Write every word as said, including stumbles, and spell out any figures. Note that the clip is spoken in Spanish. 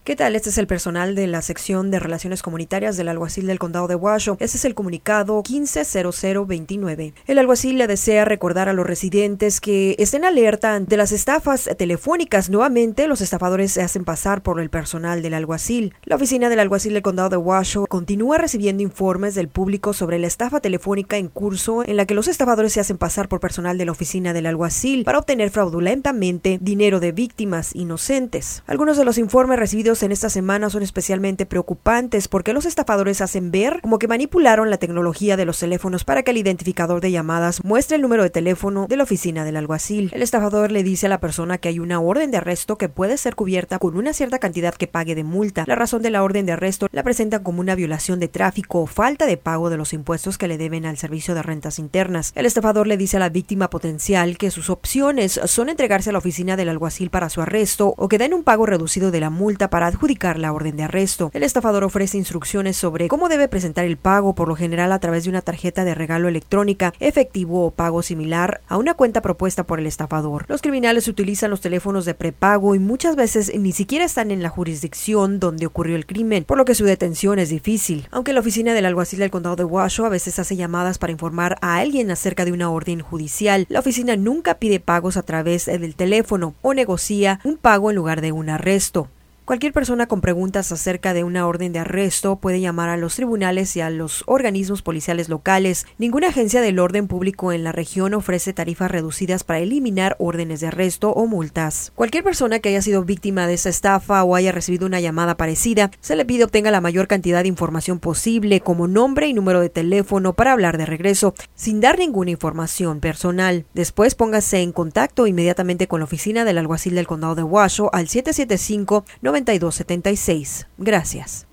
¿Qué tal? Este es el personal de la sección de Relaciones Comunitarias del Alguacil del Condado de Washoe. Este es el comunicado quince cero cero veintinueve. El alguacil le desea recordar a los residentes que estén alerta ante las estafas telefónicas. Nuevamente, los estafadores se hacen pasar por el personal del alguacil. La oficina del Alguacil del Condado de Washoe continúa recibiendo informes del público sobre la estafa telefónica en curso, en la que los estafadores se hacen pasar por personal de la oficina del alguacil para obtener fraudulentamente dinero de víctimas inocentes. Algunos de los informes recibidos en esta semana son especialmente preocupantes porque los estafadores hacen ver como que manipularon la tecnología de los teléfonos para que el identificador de llamadas muestre el número de teléfono de la oficina del alguacil. El estafador le dice a la persona que hay una orden de arresto que puede ser cubierta con una cierta cantidad que pague de multa. La razón de la orden de arresto la presentan como una violación de tráfico o falta de pago de los impuestos que le deben al Servicio de Rentas Internas. El estafador le dice a la víctima potencial que sus opciones son entregarse a la oficina del alguacil para su arresto o que den un pago reducido de la multa para adjudicar la orden de arresto. El estafador ofrece instrucciones sobre cómo debe presentar el pago, por lo general a través de una tarjeta de regalo electrónica, efectivo o pago similar a una cuenta propuesta por el estafador. Los criminales utilizan los teléfonos de prepago y muchas veces ni siquiera están en la jurisdicción donde ocurrió el crimen, por lo que su detención es difícil. Aunque la oficina del alguacil del condado de Washoe a veces hace llamadas para informar a alguien acerca de una orden judicial, la oficina nunca pide pagos a través del teléfono o negocia un pago en lugar de un arresto. Cualquier persona con preguntas acerca de una orden de arresto puede llamar a los tribunales y a los organismos policiales locales. Ninguna agencia del orden público en la región ofrece tarifas reducidas para eliminar órdenes de arresto o multas. Cualquier persona que haya sido víctima de esta estafa o haya recibido una llamada parecida, se le pide obtenga la mayor cantidad de información posible, como nombre y número de teléfono, para hablar de regreso, sin dar ninguna información personal. Después póngase en contacto inmediatamente con la oficina del alguacil del condado de Washoe al siete siete cinco, nueve dos siete seis. Gracias.